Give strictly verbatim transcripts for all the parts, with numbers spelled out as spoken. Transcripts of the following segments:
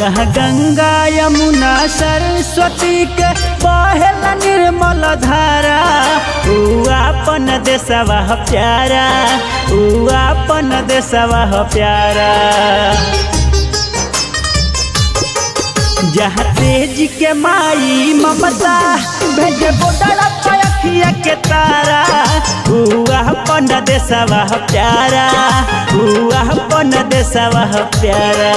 जहाँ गंगा यमुना सरस्वती के बहेला निर्मल धारा, ऊ अपन देशवा प्यारा, ऊ अपन देशवा प्यारा। जहाँ तेज के माई ममता भेजे बॉर्डर पे अखिया के तारा, ऊ अपन देशवा प्यारा, ऊ अपन देशवा प्यारा।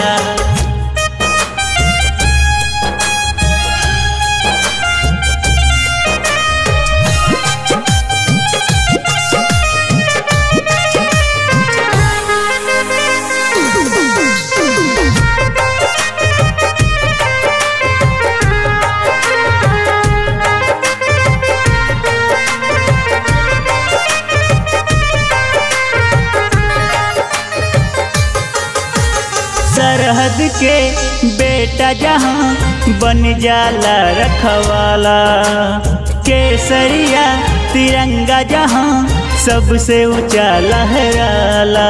सरहद के बेटा जहाँ बन जाला रखवाला, केसरिया तिरंगा जहाँ सबसे ऊंचा लहराला।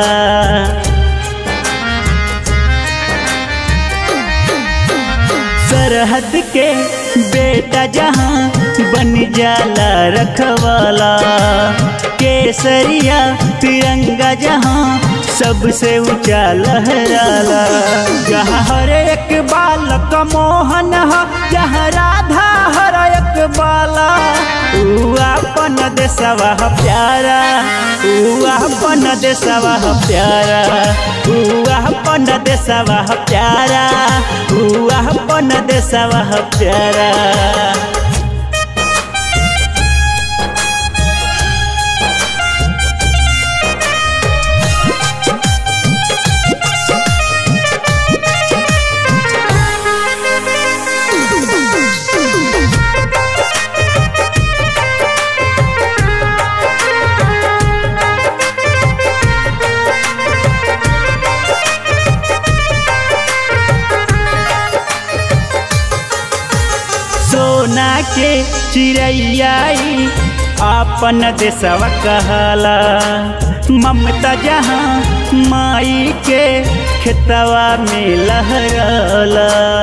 सरहद के बेटा जहाँ बन जाला रखवाला, केसरिया तिरंगा जहाँ सबसे ऊंचा लहराला। जहाँ हर एक बालक मोहन है, जहाँ राधा हर एक बाला, ऊ अपन देशवा प्यारा, ऊ अपन देशवा प्यारा, ऊ अपन देशवा प्यारा, ऊ अपन देशवा प्यारा। सोना के चिड़ैयाई अपन देशवा कहला, ममता जहाँ माई के खेतवा में लहराला।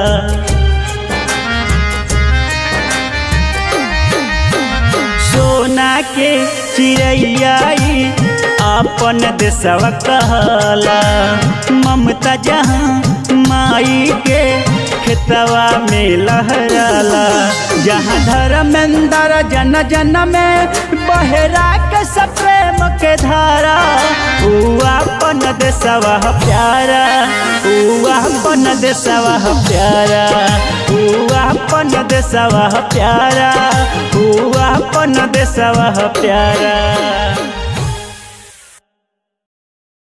सोना के चिड़ैयाई अपन देशवा कहला, ममता जहाँ माई के खेतवा में लहराला। जहाँ धर्मेंद्र जन जन में बहरा के सब प्रेम के धारा, ऊ अपन देशवा प्यारा, ऊ अपन देशवा प्यारा, ऊ अपन देशवा प्यारा, ऊ अपन देशवा प्यारा।